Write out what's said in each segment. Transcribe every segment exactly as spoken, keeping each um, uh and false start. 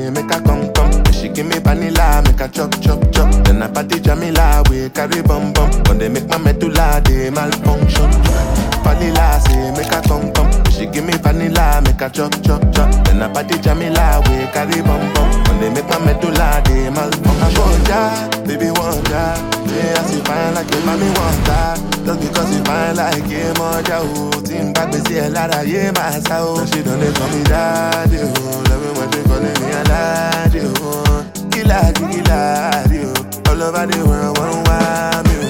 say make her come come. She give me vanilla, make her chop chop chop. Then I party Jamila, we carry bum bum. When they make my medulla, they malfunction. Vanilla say make her come come. She give me vanilla, make her chop chop chop. Then I party Jamila, we carry bum bum. When they make my medulla, they malfunction. I wonder, baby wonder, yeah, I see fine like your mommy wonder. Just because you fine like a mother, oh, team back me see a lot of yeah, my soul. She don't they call me daddy, oh, love me when they calling me a laddie, oh, killer, killer, oh, all over the world, one want me,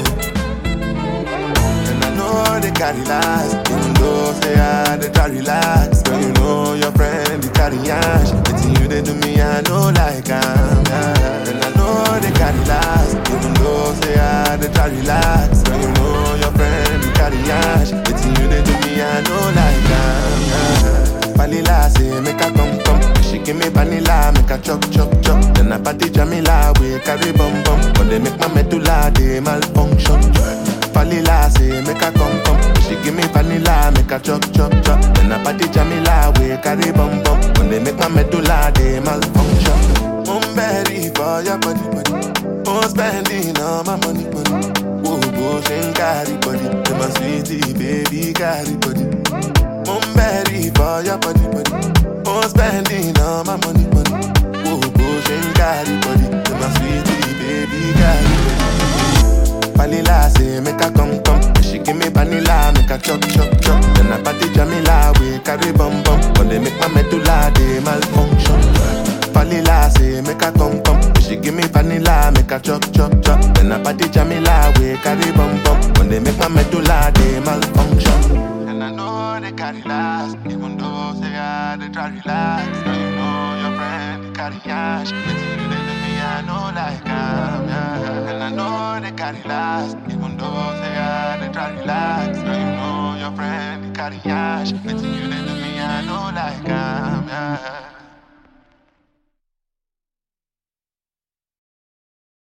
oh. And I know they carry last, even though say I they try relax, girl, you know your friend they carry ash. Between you they do me, I know like I'm, yeah. And I know they carry last, even though say I they try relax, girl, you know your friend they carry ash. Between you they do me, I know like I'm, yeah. Vanilla say make her come come. She give me vanilla, make her chop chop chop. Then I party Jamila, we carry bum bum. When they make my medulla, they malfunction. Vanilla say make her come come. She give me vanilla, make her chop chop chop. Then I party Jamila, we carry bum bum. When they make my medulla, they malfunction. I'm ready for your body body. I'm spending all my money money. Whoa, whoa, she carry body. You my sweetie baby carry body. I'm ready for your body, body. I'm spending all my money, money. Whoa, whoa, she carry body. You're my sweetie, baby, carry body. Vanilla say make her come, come. She give me vanilla, make her chop, chop, chop. Then I party Jamila, we carry bum, bum. When they make my medulla, they malfunction. Vanilla say make her come, come. She give me vanilla, make her chop, chop, chop. Then I party Jamila, we carry bum, bum. When they make my medulla, they malfunction. And I know they carry last, even though say I they try relax. Now you know your friend they carry ash. Between you they do me, I know like I'm, yeah. And I know they carry last, even though say I they try relax. Now you know your friend they carry ash. Between you they do me, I know like I'm, yeah.